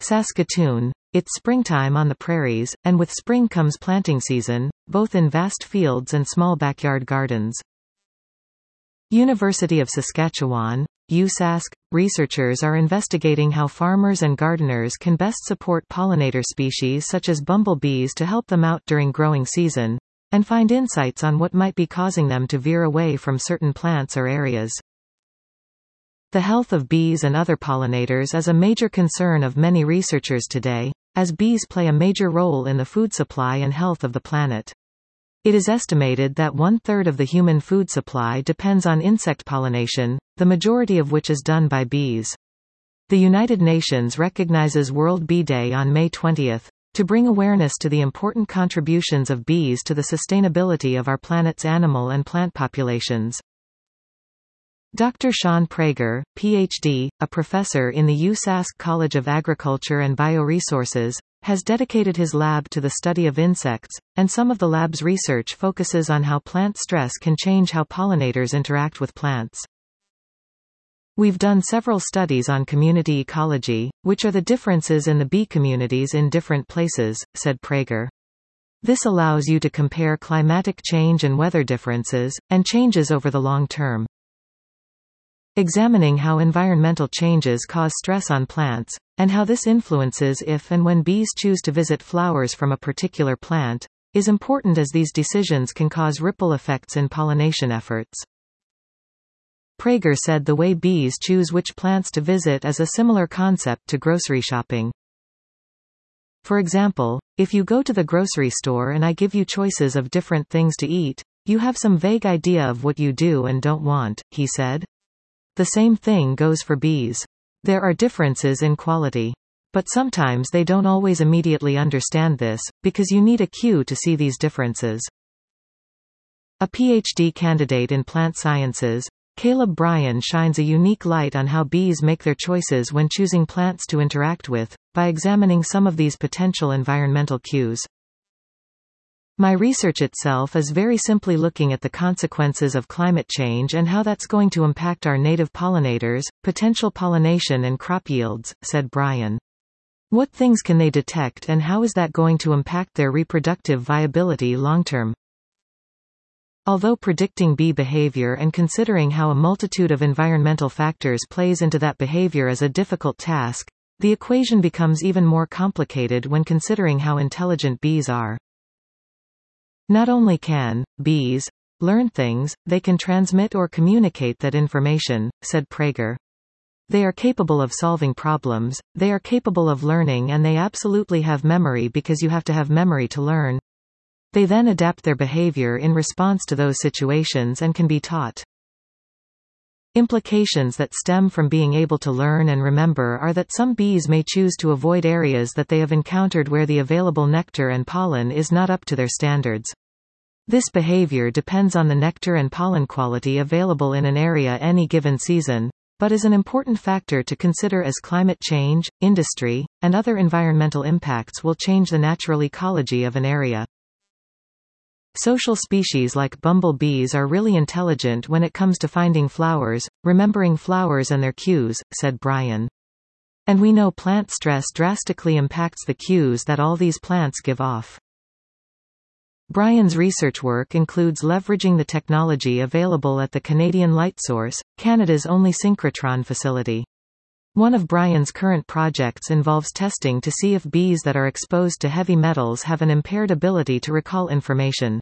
Saskatoon. It's springtime on the prairies, and with spring comes planting season, both in vast fields and small backyard gardens. University of Saskatchewan, USask, researchers are investigating how farmers and gardeners can best support pollinator species such as bumblebees to help them out during growing season, and find insights on what might be causing them to veer away from certain plants or areas. The health of bees and other pollinators is a major concern of many researchers today, as bees play a major role in the food supply and health of the planet. It is estimated that 1/3 of the human food supply depends on insect pollination, the majority of which is done by bees. The United Nations recognizes World Bee Day on May 20, to bring awareness to the important contributions of bees to the sustainability of our planet's animal and plant populations. Dr. Sean Prager, Ph.D., a professor in the USask College of Agriculture and Bioresources, has dedicated his lab to the study of insects, and some of the lab's research focuses on how plant stress can change how pollinators interact with plants. We've done several studies on community ecology, which are the differences in the bee communities in different places, said Prager. This allows you to compare climatic change and weather differences, and changes over the long term. Examining how environmental changes cause stress on plants, and how this influences if and when bees choose to visit flowers from a particular plant, is important as these decisions can cause ripple effects in pollination efforts. Prager said the way bees choose which plants to visit is a similar concept to grocery shopping. For example, if you go to the grocery store and I give you choices of different things to eat, you have some vague idea of what you do and don't want, he said. The same thing goes for bees. There are differences in quality. But sometimes they don't always immediately understand this, because you need a cue to see these differences. A PhD candidate in plant sciences, Caleb Bryan shines a unique light on how bees make their choices when choosing plants to interact with, by examining some of these potential environmental cues. My research itself is very simply looking at the consequences of climate change and how that's going to impact our native pollinators, potential pollination and crop yields, said Bryan. What things can they detect and how is that going to impact their reproductive viability long-term? Although predicting bee behavior and considering how a multitude of environmental factors plays into that behavior is a difficult task, the equation becomes even more complicated when considering how intelligent bees are. Not only can bees learn things, they can transmit or communicate that information, said Prager. They are capable of solving problems, they are capable of learning, and they absolutely have memory because you have to have memory to learn. They then adapt their behavior in response to those situations and can be taught. Implications that stem from being able to learn and remember are that some bees may choose to avoid areas that they have encountered where the available nectar and pollen is not up to their standards. This behavior depends on the nectar and pollen quality available in an area any given season, but is an important factor to consider as climate change, industry, and other environmental impacts will change the natural ecology of an area. Social species like bumblebees are really intelligent when it comes to finding flowers, remembering flowers and their cues, said Bryan. And we know plant stress drastically impacts the cues that all these plants give off. Bryan's research work includes leveraging the technology available at the Canadian Lightsource, Canada's only synchrotron facility. One of Bryan's current projects involves testing to see if bees that are exposed to heavy metals have an impaired ability to recall information.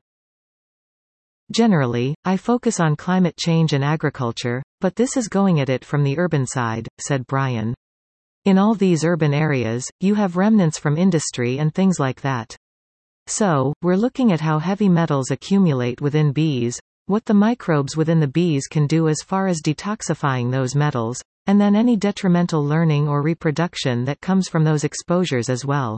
Generally, I focus on climate change and agriculture, but this is going at it from the urban side, said Bryan. In all these urban areas, you have remnants from industry and things like that. So, we're looking at how heavy metals accumulate within bees, what the microbes within the bees can do as far as detoxifying those metals, and then any detrimental learning or reproduction that comes from those exposures as well.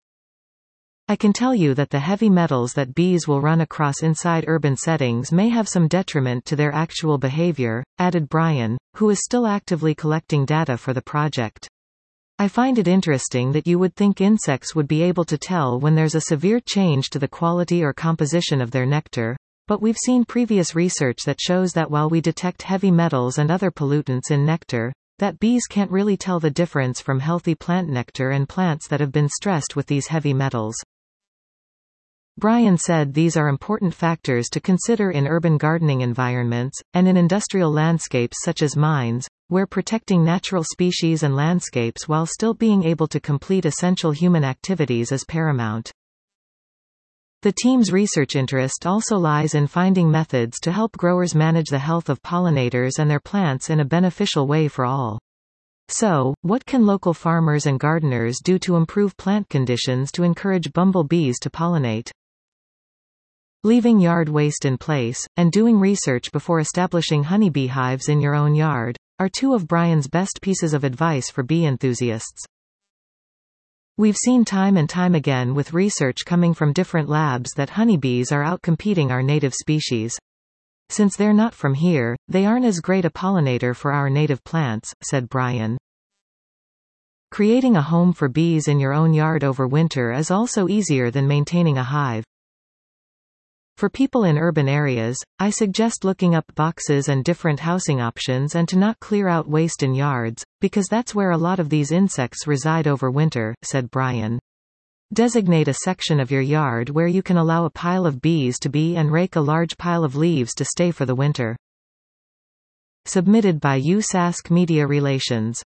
I can tell you that the heavy metals that bees will run across inside urban settings may have some detriment to their actual behavior, added Bryan, who is still actively collecting data for the project. I find it interesting that you would think insects would be able to tell when there's a severe change to the quality or composition of their nectar, but we've seen previous research that shows that while we detect heavy metals and other pollutants in nectar, that bees can't really tell the difference from healthy plant nectar and plants that have been stressed with these heavy metals. Brian said these are important factors to consider in urban gardening environments, and in industrial landscapes such as mines, where protecting natural species and landscapes while still being able to complete essential human activities is paramount. The team's research interest also lies in finding methods to help growers manage the health of pollinators and their plants in a beneficial way for all. So, what can local farmers and gardeners do to improve plant conditions to encourage bumblebees to pollinate? Leaving yard waste in place, and doing research before establishing honeybee hives in your own yard, are two of Brian's best pieces of advice for bee enthusiasts. We've seen time and time again with research coming from different labs that honeybees are outcompeting our native species. Since they're not from here, they aren't as great a pollinator for our native plants, said Brian. Creating a home for bees in your own yard over winter is also easier than maintaining a hive. For people in urban areas, I suggest looking up boxes and different housing options and to not clear out waste in yards, because that's where a lot of these insects reside over winter, said Brian. Designate a section of your yard where you can allow a pile of bees to be and rake a large pile of leaves to stay for the winter. Submitted by USask Media Relations.